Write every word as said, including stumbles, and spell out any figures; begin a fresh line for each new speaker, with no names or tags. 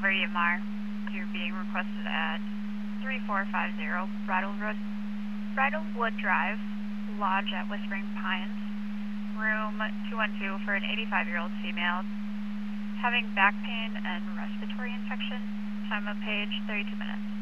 Denver E M R. You're being requested at three four five zero Bridlewood, Bridlewood Drive, Lodge at Whispering Pines, room two one two for an eighty-five-year-old female having back pain and respiratory infection. Time of page, thirty-two minutes.